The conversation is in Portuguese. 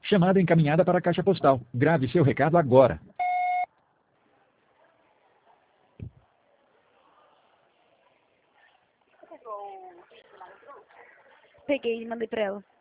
Chamada encaminhada para a caixa postal. Grave seu recado agora. Peguei e mandei pra ela.